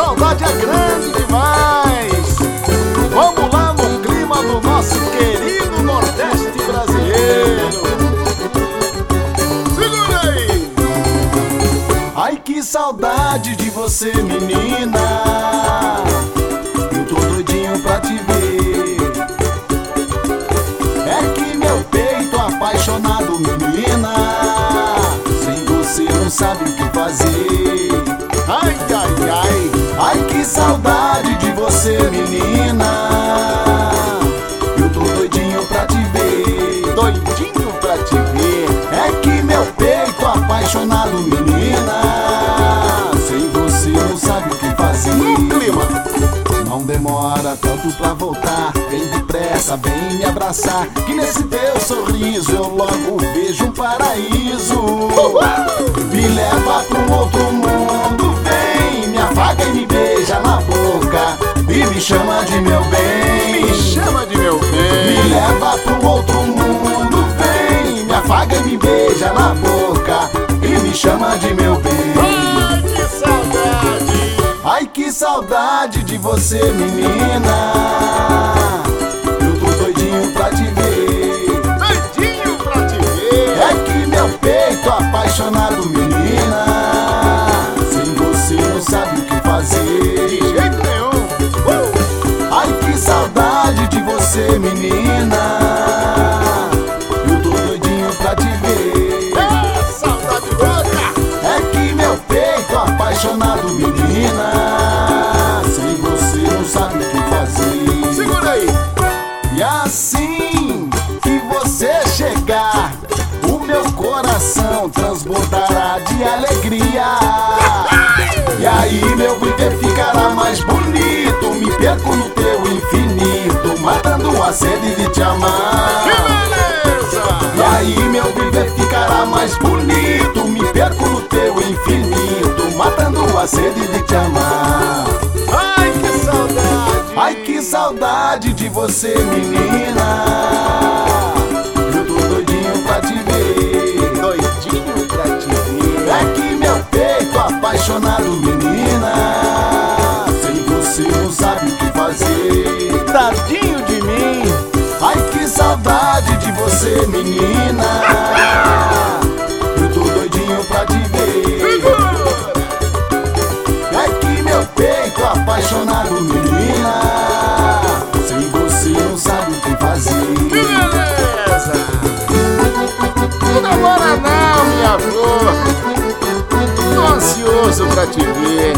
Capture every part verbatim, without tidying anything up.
saudade é grande demais. Vamos lá no clima do nosso querido Nordeste brasileiro. Segura aí! Ai, que saudade de você, menina. Eu tô doidinho pra te ver. É que meu peito apaixonado, menina, sem você não sabe o que fazer. Ai, ai, ai, ai, que saudade de você, menina. Eu tô doidinho pra te ver, doidinho pra te ver. É que meu peito apaixonado, menina, sem você não sabe o que fazer. No clima. Não demora tanto pra voltar, vem depressa, vem me abraçar, que nesse teu sorriso eu logo vejo um paraíso. Me leva pra um outro mundo, vem, me afaga e me beija na boca, e me chama de meu bem. Me chama de meu bem. Me leva pra um outro mundo, vem, me afaga e me beija na boca, e me chama de meu bem. Ai, que saudade! Ai, que saudade de você, menina. Eu tô doidinho pra te ver, doidinho pra te ver. É que meu peito apaixonado, menina, sem você não sabe o que fazer. De jeito nenhum. uh! Ai, que saudade de você, menina. Eu tô doidinho pra te ver. É, saudade louca. É que meu peito apaixonado, menina, sem você não sabe o que fazer. Segura aí! E assim que você chegar, o meu coração transbordará de alegria. E aí meu viver ficará mais bonito, me perco no teu infinito, matando a sede de te amar. Que beleza! E aí meu viver ficará mais bonito, me perco no teu infinito, matando a sede de te amar. Ai, que saudade! Ai, que saudade de você, menina. Eu tô doidinho pra te ver, doidinho pra te ver. É que meu peito apaixonado, menina, sem você não sabe o que fazer. Tadinho de mim. Ai, que saudade de você, menina. Eu tô doidinho pra te ver. É que meu peito apaixonado, menina, sem você não sabe o que fazer. Que beleza! Não demora não, minha flor. Tô ansioso pra te ver.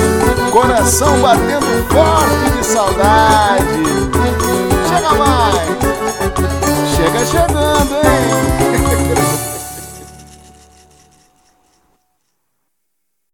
Coração batendo forte de saudade. Chega mais!